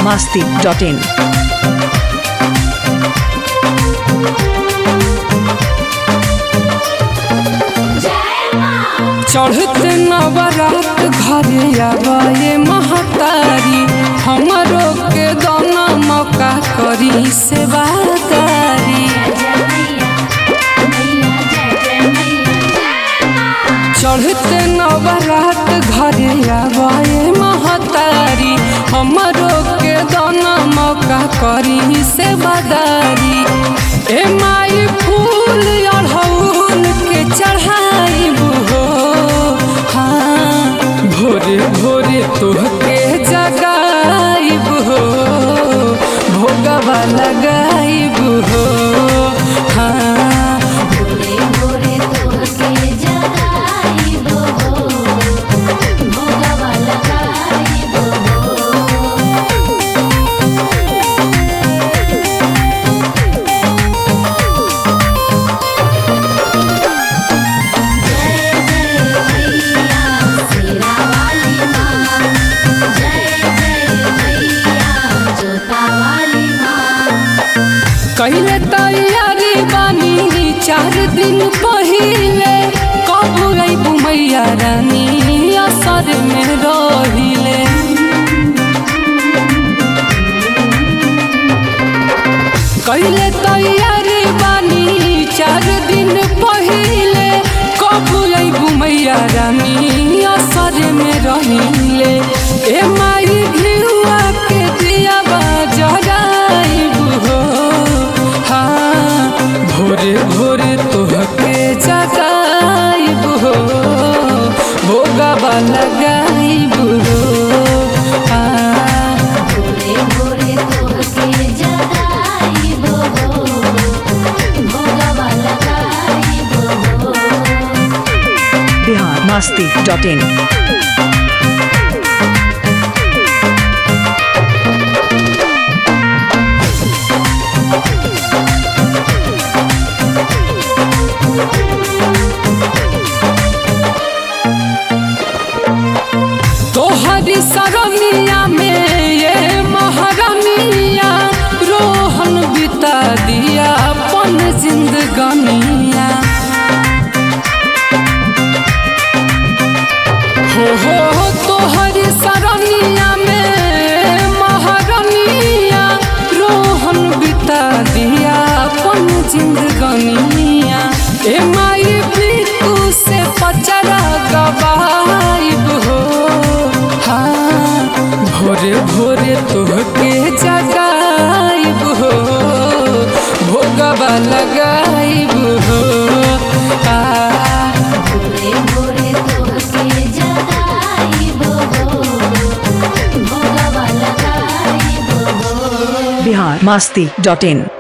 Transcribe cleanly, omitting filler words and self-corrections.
biharmasti.in। चढ़ते नवरात घरे आवे महतारी हमरो के दाना मौका करी सेवादारी। चढ़ते नवरात घरे आवे महतारी हमरो के दाना मौका करी सेवादारी। ए माई फूल अड़हुल के चढ़ाई हो, भोरे भोरे तोहके जगाइब हो, भोगवा लगाइब हो। भोरे भोरे तोहके जगाइब हो, भोगवा लगाइब हो। कहिले तैयारी बानी 4 दिन पहिले, कब अइबू मैया रानी असर में रहिले। कहिले तैयारी बानी 4 दिन पहिले, कब अइबू मैया रानी असर में रहिले। ए माई घिउआ के दिया जराइब हो, भोरे भोरे तोहके जगाइब हो, भोगवा लगाइब हो। भोरे भोरे तोहके जगाइब हो, भोगवा लगाइब हो। biharmasti.in। तोहरी सरनिया में ये महारानिया रोहन बिता दिया अपन जिंदगानिया। हो तोहरी सरनिया में महारानिया रोहन बिता दिया अपन जिंदगानिया। ए माई बिकू से पचरा गवाइब हो, भोरे भोरे तोहके जगाइब हो, भोगवा लगाइब हो। भोरे भोरे तोहके जगाइब हो, भोगवा लगाइब हो। biharmasti.in।